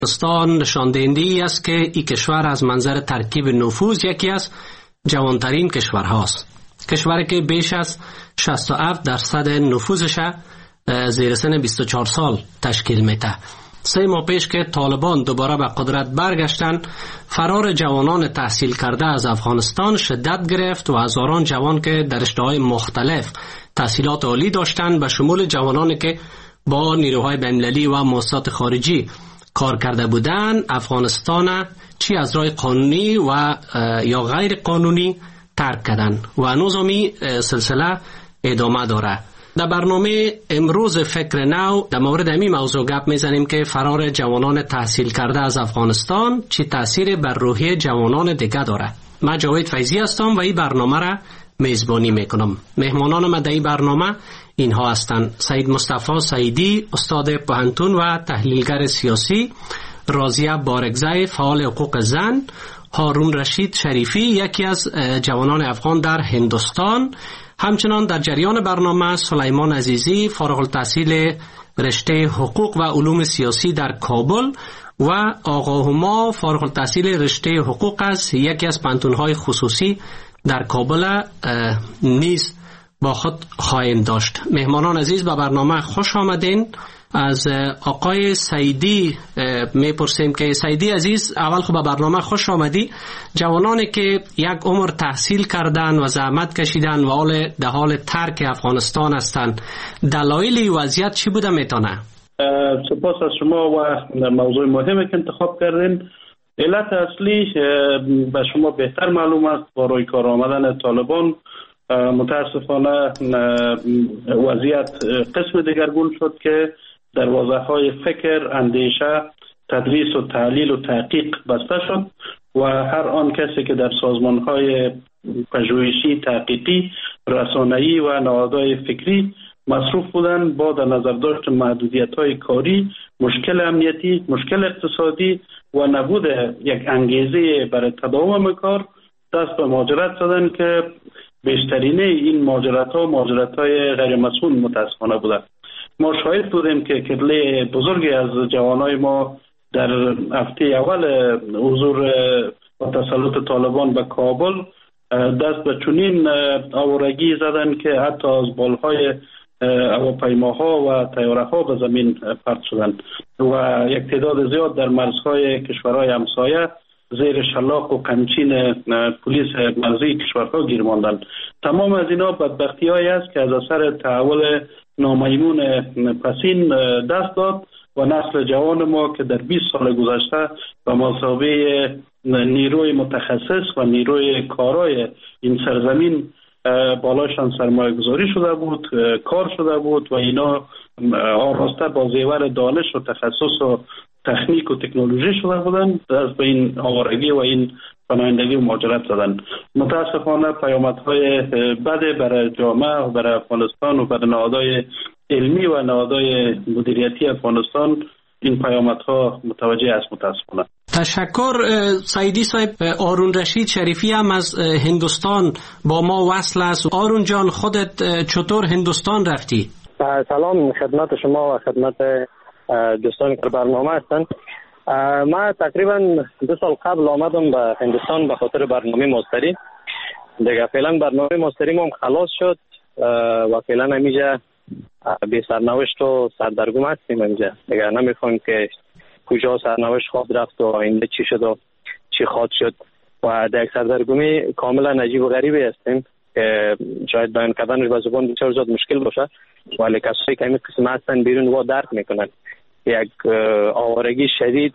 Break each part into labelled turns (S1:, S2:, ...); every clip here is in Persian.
S1: افغانستان نشان دهنده ای است که این کشور از منظر ترکیب نفوذ یکی از جوانترین کشورهاست. کشوری که بیش از 67% نفوذش زیر سن 24 سال تشکیل میده. 3 ماه پیش که طالبان دوباره به قدرت برگشتن، فرار جوانان تحصیل کرده از افغانستان شدت گرفت و هزاران جوان که در رشته‌های مختلف تحصیلات عالی داشتند به شمول جوانانی که با نیروهای بین‌المللی و مؤسسات خارجی کار کرده بودند، افغانستان چی از راه قانونی و یا غیر قانونی ترک کردن و هنوز همی سلسله ادامه داره. در برنامه امروز فکر نو در مورد همین موضوع گپ میزنیم که فرار جوانان تحصیل کرده از افغانستان چی تأثیر بر روحیه جوانان دیگه داره. من جاوید فیضی هستم و این برنامه را میزبانی میکنم. مهمانان من در این برنامه اینها هستند: سید مصطفی سعیدی، استاد پوهنتون و تحلیلگر سیاسی، راضیه بارگزی، فعال حقوق زن، هارون رشید شریفی، یکی از جوانان افغان در هندوستان. همچنان در جریان برنامه سلیمان عزیزی، فارغ التحصیل رشته حقوق و علوم سیاسی در کابل، و آقا هما، فارغ التحصیل رشته حقوق از یکی از پانتون‌های خصوصی در کابل نیز با خود خواهیم داشت. مهمانان عزیز به برنامه خوش آمدین. از آقای سعیدی میپرسیم که سعیدی عزیز، اول خب به برنامه خوش آمدی. جوانانی که یک عمر تحصیل کردن و زحمت کشیدن و در حال ترک افغانستان هستند، دلایل وضعیت چی بوده میتونه؟
S2: سپاس از شما و موضوع مهمی که انتخاب کردین. علت اصلی به شما بهتر معلوم است. با روی کار آمدن طالبان متاسفانه وضعیت قسم دیگرگون شد که دروازه‌های فکر، اندیشه، تدریس و تحلیل و تحقیق بسته شد و هر آن کسی که در سازمان‌های پژوهشی، تحقیقی، رسانه‌ای و نهادهای فکری مصروف بودند، با در نظر داشت محدودیت‌های کاری، مشکل امنیتی، مشکل اقتصادی و نبود یک انگیزه برای تداوم کار، دست به مهاجرت زدن که بیشترینه این مهاجرت‌های غیر مسئول متاسفانه بودند. ما شاهد بودیم که کتله بزرگی از جوانای ما در هفته اول حضور و تسلط طالبان به کابل دست به چنین آوارگی زدن که حتی از بالهای هواپیماها و طیاره‌ها به زمین پرت شدند و یک تعداد زیاد در مرزهای کشورهای همسایه زیر شلاق و قمچین پلیس مرزی کشورها گیر ماندند. تمام از اینا بدبختی‌هایی است که از اثر تحول نامیمون پسین دست داد و نسل جوان ما که در 20 سال گذشته به مثابه نیروی متخصص و نیروی کارای این سرزمین بالاشان سرمایه گذاری شده بود، کار شده بود و اینا آراسته با زیور دانش و تخصص و تکنیک و تکنولوژی شده بودند، از به این آوارگی و این پناهندگی و مهاجرت زدن. متاسفانه پیامدهای بد برای جامعه و برای افغانستان و برای نهادهای علمی و نهادهای مدیریتی افغانستان این پیامدها متوجه است متاسفانه.
S1: تشکر. سعیدی صاحب، هارون رشید شریفی هم از هندوستان با ما وصل است. هارون جان، خودت چطور هندوستان رفتی؟
S3: سلام خدمت شما و خدمت دوستانی که برنامه هستند. من تقریبا 2 سال قبل آمدم به هندوستان به خاطر برنامه ماستری. دیگه فعلا برنامه ماستری هم خلاص شد و فعلا همیجا به سرنوشت و سردرگم هستیم. همیجا دیگه نمیخوایم که کجا سرنوشت خواد رفت و آینده چی شد و چی خواد شد و در یک سردرگمی کاملا عجیب و غریبی هستیم که شاید بیان کردنش به زبان بسیار زیاد مشکل باشه، ولی کسایی که همین قسم هستن بیرون و درک میکنن. یک آوارگی شدید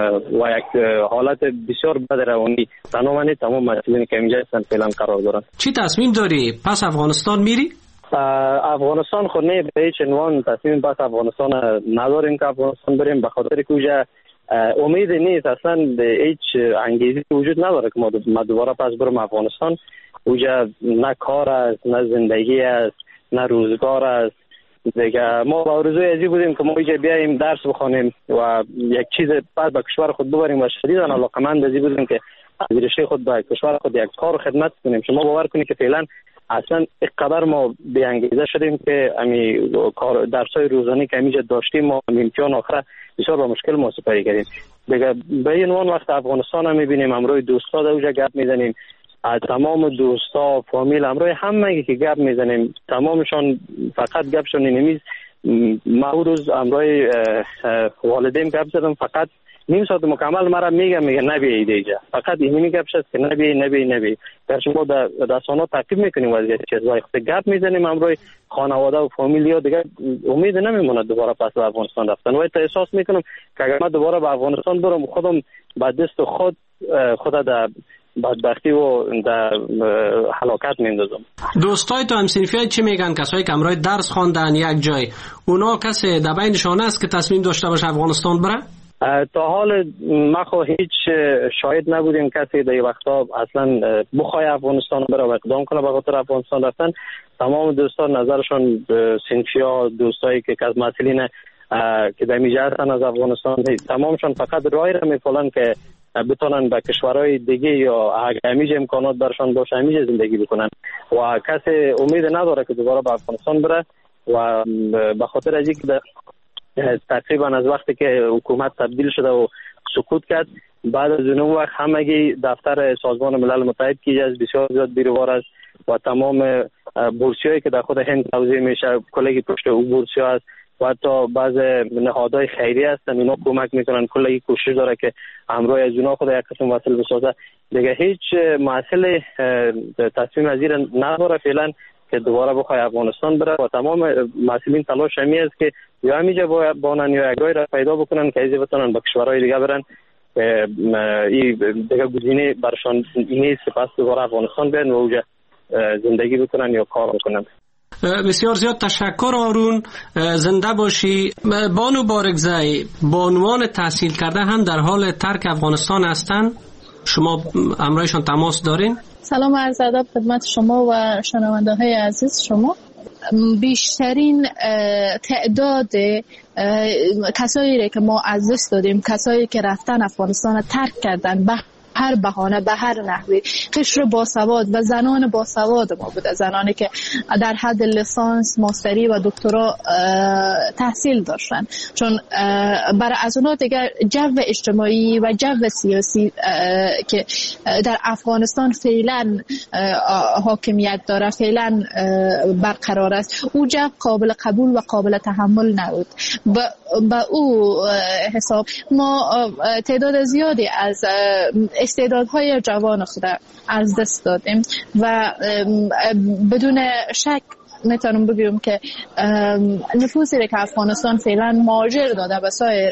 S3: و یک حالت بسیار بد روانی تمام مسئولین که اینجا هستن فعلا قرار دارن.
S1: چی تصمیم داری؟ پس افغانستان میری؟
S3: افغانستان خود نه، به هیچ عنوان تصمیم پس افغانستان نداریم که افغانستان بریم، به خاطر که اوجا امید نیست، اصلا هیچ انگیزی وجود نداره که ما دوباره پس برم افغانستان. اوجا نه کار است، نه زندگی است، نه روزگار است. دیگه ما با آرزوی ازی بودیم که ما اینجا بیاییم درس بخونیم و یک چیز بعد به کشور خود ببریم و شدیداً علاقه‌مند ازی بودیم که از رشته خود به کشور خود یک کار و خدمت کنیم. شما باور کنید که فعلا اصلا اینقدر ما بی‌انگیزه شدیم که امی کار درسای روزانه که اینجا داشتیم ما امتحان آخر بسیار با مشکل ما سپری کردیم. دیگه به این عنوان وقت افغانستان هم می‌بینیم، امروز دوستا در اونجا گپ میزنیم، تمام دوستا فامیل امروز همه که گپ میزنیم تمامشان فقط گپشون اینمیز. ما روز امروز والدین گپ زدم، فقط نیم ساعت مکمل مرا میگه نبیایید اینجا، فقط اینمی گپ شد که نبی در شما در رسانه‌ها تعقیب میکنیم وضعیت چیز وقتی گپ میزنیم امروز خانواده و فامیلیا دیگه امید نمیمونه دوباره پس به افغانستان رفتن. و احساس میکنم که اگر من دوباره به افغانستان برم خودم با دست خود در بدبختی و در هلاکت میندازم.
S1: دوستای تو همسنفی چی میگن؟ کسایی که امروز درس خواندن یک جای، اونا کسی در بینشان است که تصمیم داشته باشه افغانستان بره؟
S3: تا حال ما خو هیچ شاهد نبودیم کسی در وقتا اصلا بخوای افغانستان بره و اقدام کنه به خاطر افغانستان رفتن. تمام دوستان نظرشون سنفیا دوستایی که از مسئولین که در میجه هستن از افغانستان تمامشون فقط رای را میپولن که بتونن به کشورهای دیگه یا همیشه امکانات برشان باشه همیشه زندگی بکنن و کسی امید نداره که دوباره به افغانستان بره. و به خاطر از اینکه تقریبا از وقتی که حکومت تبدیل شده و سقوط کرد، بعد از اون وقت همگی دفتر سازمان ملل متحد که از بسیار زیاد بیروار است و تمام بورسیایی که در خود هند توزیع میشه کلگی پشت او بورسیا است و حتی بعض نهادهای خیریه هستن اینا کمک میکنن، کلگی کوشش داره که همراه از اونا خود یک قسم وصل بسازه. دیگه هیچ مسئله تصمیم از این نداره فعلا که دوباره بخوای افغانستان بره و تمام مسئولین تلاش همی است که یا همیجا بانن یا یک را پیدا بکنن که ایزی بتونن به کشورهای دیگه برن. این دیگه گزینه برشان اینه سپس دوباره افغانستان برن و اونجا زندگی بکنن یا کار بکنن.
S1: بسیار زیاد تشکر آرون، زنده باشی. بانو بارگزای، بانوان تحصیل کرده هم در حال ترک افغانستان هستند، شما همراهشان تماس دارین؟
S4: سلام و عرض ادب خدمت شما و شنونده های عزیز شما. بیشترین تعداد کسایی که ما از دست دادیم، کسایی که رفتن افغانستان را ترک کردن به هر بهانه به هر نحوی، قشر باسواد و زنان باسواد ما بوده، زنانی که در حد لیسانس، ماستری و دکترا تحصیل داشتن، چون برای از اونها دیگر جو اجتماعی و جو سیاسی که در افغانستان فعلا حاکمیت داره، فعلا برقرار است، او جو قابل قبول و قابل تحمل نبود. با او حساب ما تعداد زیادی از استعدادهای جوان خود از دست دادیم و بدون شک میتونم بگم که نفوذی که افغانستان فعلا مهاجر داده به سایر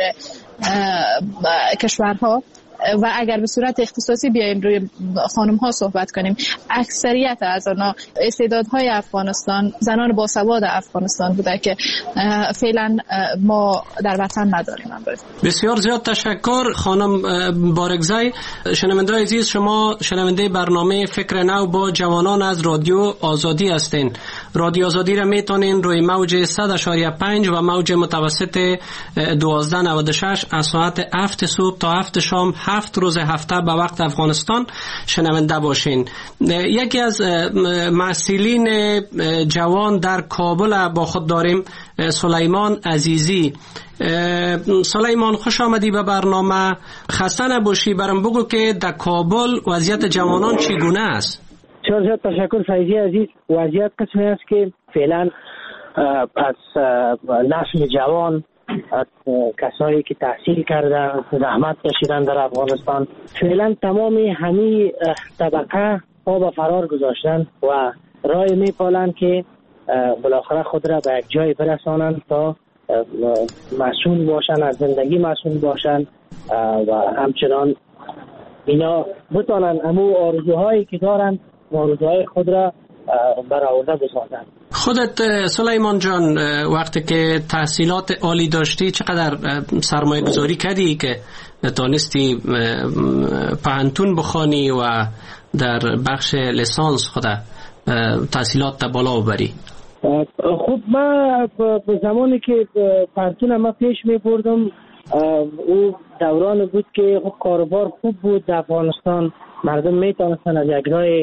S4: کشورها و اگر به صورت اختصاصی بیایم روی خانم ها صحبت کنیم، اکثریت از آنها استعدادهای افغانستان، زنان باسواد افغانستان بوده که فعلا ما در وطن نداریم.
S1: بسیار زیاد تشکر خانم بارگزای. شنونده عزیز، شما شنونده برنامه فکر نو با جوانان از رادیو آزادی هستین. رادیو آزادی را میتونین روی موج 100.5 و موج متوسط 1296 از ساعت 7 صبح تا 7 شام 7 روز هفته به وقت افغانستان شنونده باشین. یکی از مسئولین جوان در کابل با خود داریم، سلیمان عزیزی. سلیمان، خوش آمدی به برنامه. خسته نباشی، برام بگو که در کابل وضعیت جوانان چگونه است؟
S5: بسیار تشکر فیضی عزیز. وضعیت قسمی است که فعلا از نسل جوان، از کسایی که تحصیل کرده زحمت کشیدن در افغانستان، فعلا تمام همین طبقه پا به فرار گذاشتن و رای میپالن که بالاخره خود را به یک جای برسانند تا مسئول باشن، از زندگی مسئول باشن و همچنان اینا بتانن امو آرزوهایی که دارن آرزوهای خود را برآورده بسازن.
S1: خودت سلیمان جان، وقتی که تحصیلات عالی داشتی چقدر سرمایه گذاری کردی که تانستی پهنتون بخوانی و در بخش لیسانس خود تحصیلات تا بالا ببری؟
S5: خب من به زمانی که پهنتون ما پیش می بردم او دوران بود که کاروبار خوب بود در افغانستان، مردم می تانستن از یک راه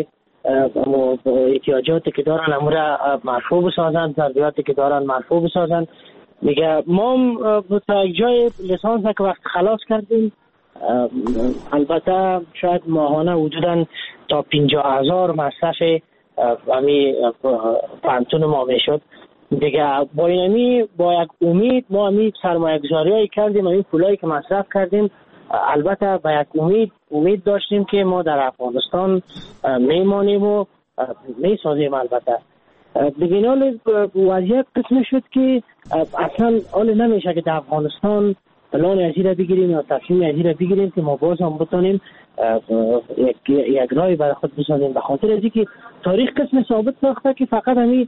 S5: احتیاجاتی که دارن امورا مرفوع بسازن، ضروریاتی که دارن مرفوع بسازن. دیگه ما تا یک جای لیسانس که وقت خلاص کردیم، البته شاید ماهانه حدوداً تا 50,000 مصرف همی پانتون ما میشد. دیگه با اینمی با یک امید ما همی سرمایه گذاری هایی کردیم، همی پولایی که مصرف کردیم البته با یک امید داشتیم که ما در افغانستان میمانیم و میسازیم. البته دیگه این حال وضعیت قسم شد که اصلا حال نمیشه که در افغانستان پلان ازیره بگیریم یا تصمیم ازیره بگیریم که ما باز هم بتونیم یک رای برای خود بسازیم، به خاطر از اینکه تاریخ قسم ثابت ساخته که فقط همین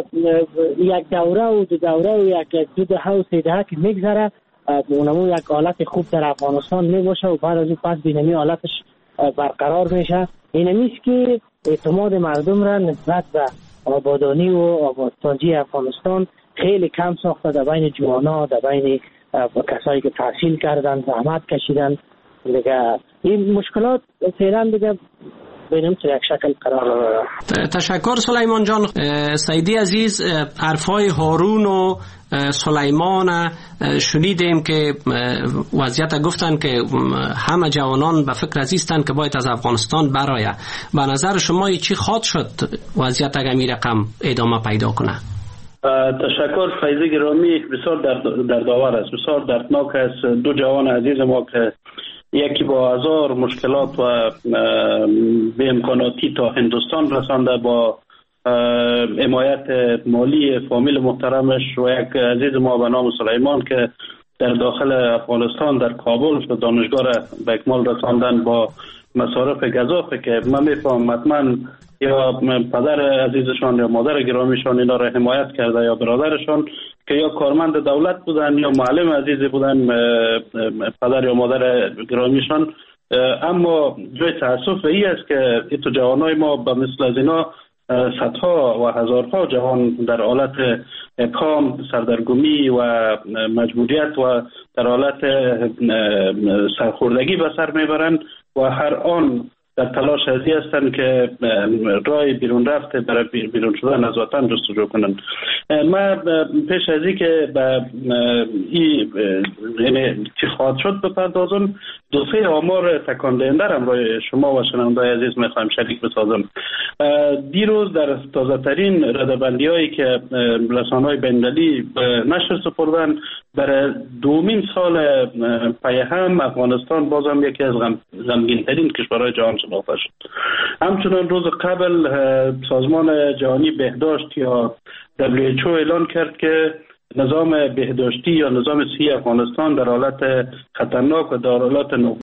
S5: یک دوره و دو دوره و یک دو دهه و سه دهه که میگذره اونمون یک حالت خوب در افغانستان میباشه و بعد از اون پس بینمی حالتش برقرار میشه. اینمیست که اعتماد مردم را نسبت به آبادانی و آبادسازی افغانستان خیلی کم ساخته در بین جوانا، در بین کسایی که تحصیل کردن، زحمت کشیدن. دیگه این مشکلات فعلا دیگه بینم تو یک شکل قرار داره.
S1: تشکر سلیمان جان. سیدی عزیز، حرفای هارون و سلیمان شنیدیم که وضعیت گفتن که همه جوانان به فکر ازیستن که باید از افغانستان برای. به نظر شما چی خواهد شد وضعیت اگر می رقم ادامه پیدا کنه؟
S2: تشکر فیض گرامی، بسیار دردآور است، بسیار دردناک است. دو جوان عزیز ما که یکی با هزار مشکلات و به امکاناتی تا هندوستان رسانده با حمایت مالی فامیل محترمش، و یک عزیز ما به نام سلیمان که در داخل افغانستان در کابل دانشگاه را به اکمال رساندن با مصارف گزافه که من میفهم حتما یا پدر عزیزشان یا مادر گرامیشان اینا را حمایت کرده یا برادرشان که یا کارمند دولت بودن یا معلم عزیزی بودن پدر یا مادر گرامیشان. اما جای تأسف ای است که ایتو جوانای ما به مثل از اینا صدها و هزارها جوان در حالت ابهام، سردرگمی و مجبوریت و در حالت سرخوردگی به سر میبرند و هر آن در تلاش ازی هستند که راه بیرون رفته برای بیرون شدن از وطن جستجو کنند. من پیش از این که به این چی خواهد شد بپردازم، دو سه آمار تکان دهنده را برای شما و شنونده‌های عزیز میخوایم شریک بسازم. دیروز در تازه ترین ردبندی هایی که رسانه‌های بین‌المللی نشر سپردن، برای دومین سال پی هم افغانستان بازم یکی از غمگین ترین کشورهای جهان شناخته شد. همچنان روز قبل سازمان جهانی بهداشت یا WHO اعلان کرد که نظام بهداشتی یا نظام صحی افغانستان در حالت خطرناک و در حالت